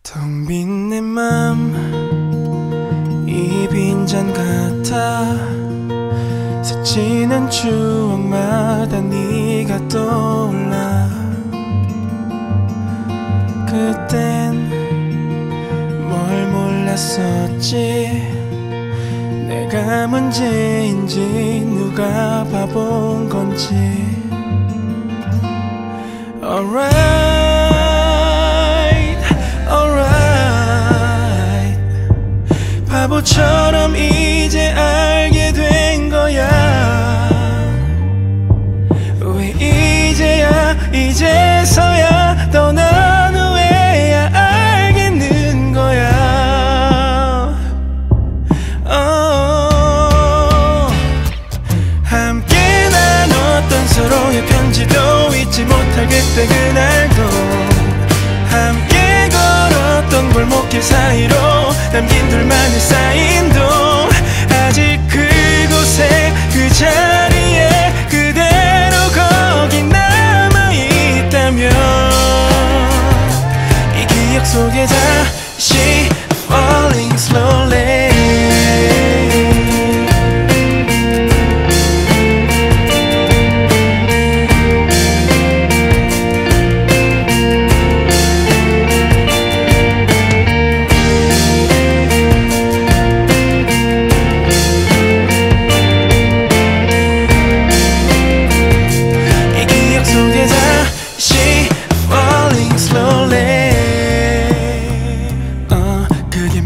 텅 빈 내 맘 이 빈잔 같아 스치는 추억마다 네가 떠올라. 그땐 뭘 몰랐었지. 내가 문제인지 누가 바본 건지. Alright, alright. 바보처럼 이제 알게 된 거야. 왜 이제서야 떠난 후에야 알겠는 거야. 함께 나눴던 서로의 편지도 잊지 못할 그때 그날도, 함께 걸었던 골목길 사이로 남긴 둘만의 사인도 아직 그곳에 그 자리에 그대로 거기 남아있다면 이 기억 속에 다시 falling slowly. 그게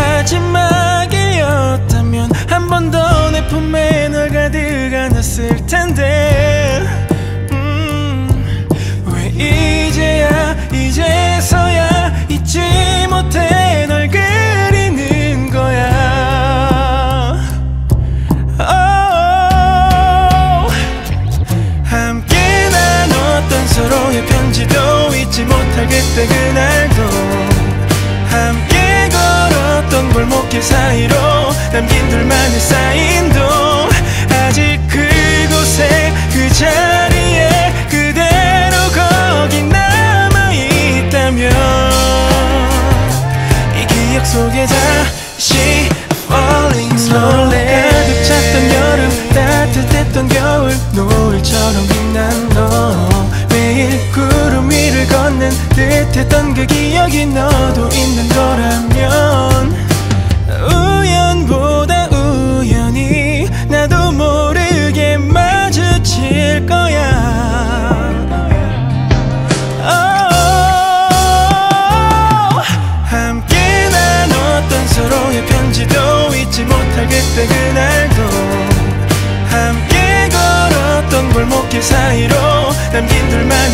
마지막이었다면 한 번 더 내 품에 널 가득 안았을 텐데. 왜 이제서야 잊지 못해 널 그리는 거야. 함께 나눴던 서로의 편지도 잊지 못할 그때 그날도, 함께 걸었던 골목길 사이로 남긴 둘만의 사인도 아직 그곳에 그 자리에 그대로 거기 남아있다면 이 기억 속에 다시 falling slowly. 가득 찼던 여름 따뜻했던 겨울 노을처럼 빛난 너, 매일 구름 위를 걷는 듯했던 그 기억이 너도 있는 거라면 우연보다 우연히 나도 모르게 마주칠 거야. 함께 나눴던 서로의 편지도 잊지 못할 그때 그날도, 함께 걸었던 골목길 사이로 남긴 둘만